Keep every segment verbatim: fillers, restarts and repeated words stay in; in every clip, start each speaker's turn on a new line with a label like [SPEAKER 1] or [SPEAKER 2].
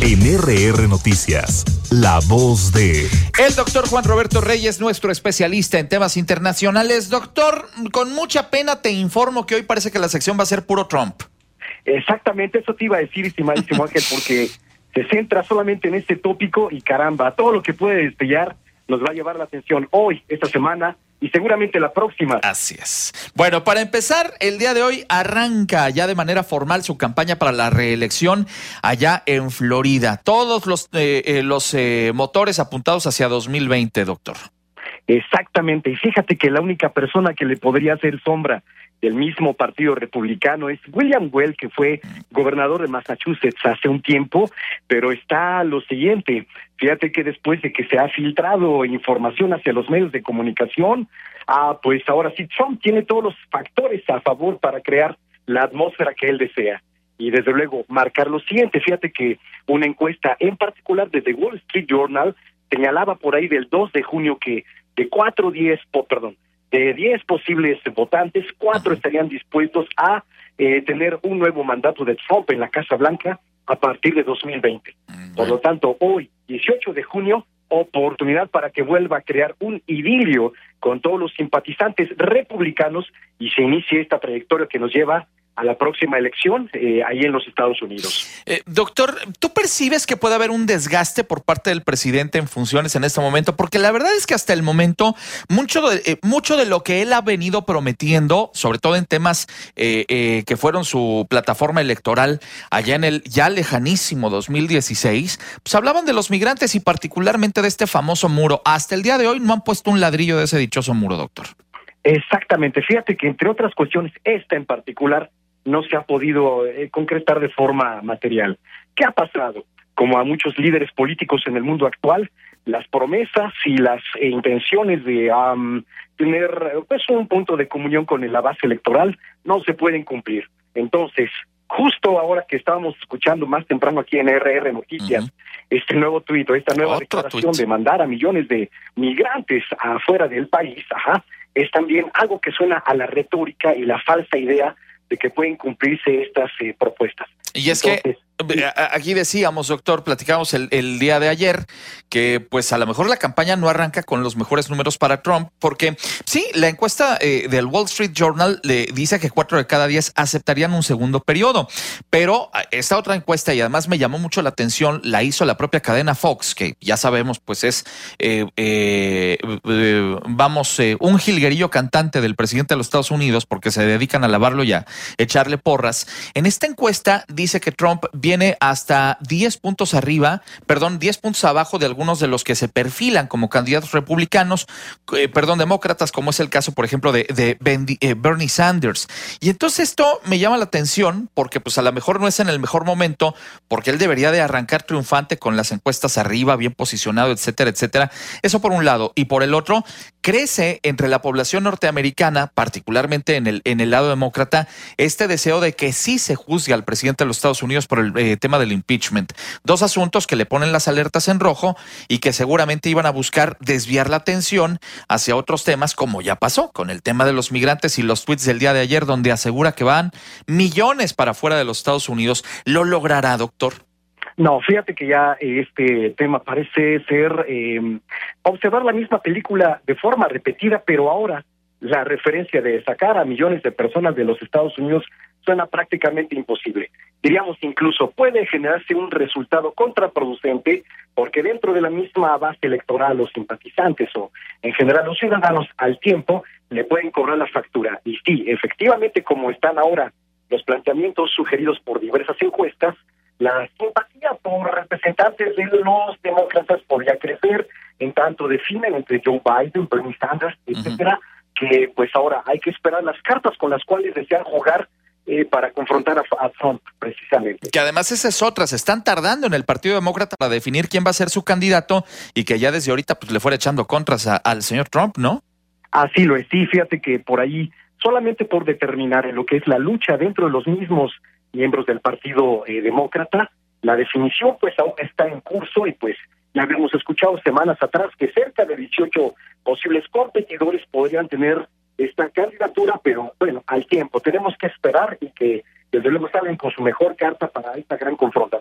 [SPEAKER 1] En R R Noticias, la voz de...
[SPEAKER 2] El doctor Juan Roberto Reyes, nuestro especialista en temas internacionales. Doctor, con mucha pena te informo que hoy parece que la sección va a ser puro Trump.
[SPEAKER 3] Exactamente, eso te iba a decir, estimadísimo Ángel, porque se centra solamente en este tópico y caramba, todo lo que puede destellar nos va a llevar la atención hoy, esta semana y seguramente la próxima.
[SPEAKER 2] Así es. Bueno, para empezar, el día de hoy arranca ya de manera formal su campaña para la reelección allá en Florida. Todos los, eh, eh, los eh, motores apuntados hacia dos mil veinte, doctor.
[SPEAKER 3] Exactamente, y fíjate que la única persona que le podría hacer sombra del mismo partido republicano es William Weld, que fue gobernador de Massachusetts hace un tiempo, pero está lo siguiente, fíjate que después de que se ha filtrado información hacia los medios de comunicación, ah, pues ahora sí Trump tiene todos los factores a favor para crear la atmósfera que él desea. Y desde luego marcar lo siguiente, fíjate que una encuesta en particular de The Wall Street Journal señalaba por ahí del dos de junio que de cuatro diez, oh, perdón, de diez posibles votantes, cuatro estarían dispuestos a eh, tener un nuevo mandato de Trump en la Casa Blanca a partir de dos mil veinte. Por lo tanto, hoy, dieciocho de junio, oportunidad para que vuelva a crear un idilio con todos los simpatizantes republicanos y se inicie esta trayectoria que nos lleva a la próxima elección eh, ahí en los Estados Unidos.
[SPEAKER 2] Eh, doctor, ¿tú percibes que puede haber un desgaste por parte del presidente en funciones en este momento? Porque la verdad es que hasta el momento mucho de, eh, mucho de lo que él ha venido prometiendo, sobre todo en temas eh, eh, que fueron su plataforma electoral allá en el ya lejanísimo dos mil dieciséis, pues hablaban de los migrantes y particularmente de este famoso muro. Hasta el día de hoy no han puesto un ladrillo de ese dichoso muro, doctor.
[SPEAKER 3] Exactamente, fíjate que entre otras cuestiones, esta en particular no se ha podido eh, concretar de forma material. ¿Qué ha pasado? Como a muchos líderes políticos en el mundo actual, las promesas y las eh, intenciones de um, tener pues un punto de comunión con la base electoral no se pueden cumplir. Entonces, justo ahora que estábamos escuchando más temprano aquí en R R Noticias, uh-huh. este nuevo tuit, esta nueva Otro declaración tweet. de mandar a millones de migrantes afuera del país, ajá, es también algo que suena a la retórica y la falsa idea de que pueden cumplirse estas eh, propuestas.
[SPEAKER 2] Y es Entonces, que aquí decíamos, doctor, platicamos el, el día de ayer que pues a lo mejor la campaña no arranca con los mejores números para Trump, porque sí, la encuesta eh, del Wall Street Journal le dice que cuatro de cada diez aceptarían un segundo periodo, pero esta otra encuesta, y además me llamó mucho la atención, la hizo la propia cadena Fox, que ya sabemos pues es, eh, eh, eh, vamos, eh, un jilguerillo cantante del presidente de los Estados Unidos, porque se dedican a lavarlo y a echarle porras. En esta encuesta dice que Trump viene hasta diez puntos arriba, perdón, diez puntos abajo de algunos de los que se perfilan como candidatos republicanos, eh, perdón, demócratas, como es el caso, por ejemplo, de, de Bendy, eh, Bernie Sanders. Y entonces esto me llama la atención porque pues a lo mejor no es en el mejor momento, porque él debería de arrancar triunfante con las encuestas arriba, bien posicionado, etcétera, etcétera. Eso por un lado. Y por el otro, crece entre la población norteamericana, particularmente en el, en el lado demócrata, este deseo de que sí se juzgue al presidente de los Estados Unidos por el eh, tema del impeachment. Dos asuntos que le ponen las alertas en rojo y que seguramente iban a buscar desviar la atención hacia otros temas, como ya pasó con el tema de los migrantes y los tweets del día de ayer, donde asegura que van millones para fuera de los Estados Unidos. ¿Lo logrará, doctor?
[SPEAKER 3] No, fíjate que ya este tema parece ser eh, observar la misma película de forma repetida, pero ahora la referencia de sacar a millones de personas de los Estados Unidos suena prácticamente imposible. Diríamos incluso puede generarse un resultado contraproducente porque dentro de la misma base electoral los simpatizantes o en general los ciudadanos al tiempo le pueden cobrar la factura. Y sí, efectivamente, como están ahora los planteamientos sugeridos por diversas encuestas, la simpatía por representantes de los demócratas podría crecer, en tanto definen entre Joe Biden, Bernie Sanders, etcétera, uh-huh. que pues ahora hay que esperar las cartas con las cuales desean jugar eh, para confrontar a, a Trump, precisamente.
[SPEAKER 2] Que además esa es otra, se están tardando en el Partido Demócrata para definir quién va a ser su candidato y que ya desde ahorita pues le fuera echando contras a, al señor Trump, ¿no?
[SPEAKER 3] Así lo es, sí, fíjate que por ahí, solamente por determinar en lo que es la lucha dentro de los mismos miembros del Partido eh, Demócrata, la definición pues aún está en curso y pues ya habíamos escuchado semanas atrás que cerca de dieciocho posibles competidores podrían tener esta candidatura, pero bueno, al tiempo tenemos que esperar y que desde luego salen con su mejor carta para esta gran confrontación.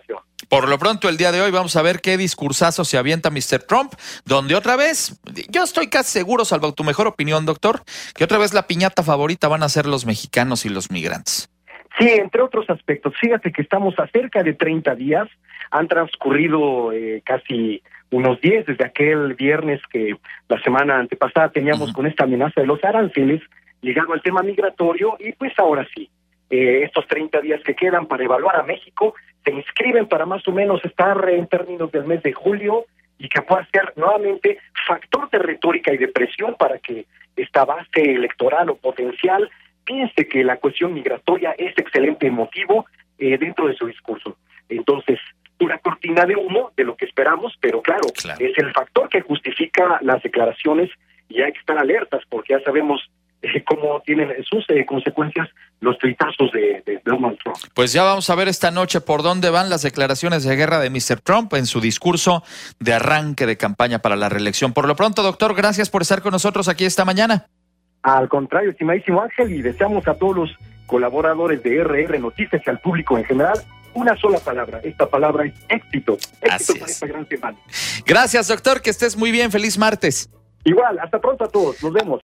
[SPEAKER 2] Por lo pronto, el día de hoy vamos a ver qué discursazo se avienta mister Trump, donde otra vez, yo estoy casi seguro, salvo tu mejor opinión, doctor, que otra vez la piñata favorita van a ser los mexicanos y los migrantes.
[SPEAKER 3] Sí, entre otros aspectos. Fíjate que estamos a cerca de treinta días, han transcurrido eh, casi unos diez desde aquel viernes que la semana antepasada teníamos uh-huh. con esta amenaza de los aranceles, ligado al tema migratorio, y pues ahora sí, eh, estos treinta días que quedan para evaluar a México, se inscriben para más o menos estar en términos del mes de julio, y que pueda ser nuevamente factor de retórica y de presión para que esta base electoral o potencial piense que la cuestión migratoria es excelente motivo eh, dentro de su discurso. Entonces, una cortina de humo de lo que esperamos, pero claro, claro, es el factor que justifica las declaraciones y hay que estar alertas porque ya sabemos eh, cómo tienen sus eh, consecuencias los tuitazos de, de Donald Trump.
[SPEAKER 2] Pues ya vamos a ver esta noche por dónde van las declaraciones de guerra de mister Trump en su discurso de arranque de campaña para la reelección. Por lo pronto, doctor, gracias por estar con nosotros aquí esta mañana.
[SPEAKER 3] Al contrario, estimadísimo Ángel, y deseamos a todos los colaboradores de R R Noticias y al público en general una sola palabra. Esta palabra es éxito. Éxito para esta gran semana.
[SPEAKER 2] Gracias, doctor, que estés muy bien. Feliz martes.
[SPEAKER 3] Igual, hasta pronto a todos. Nos vemos.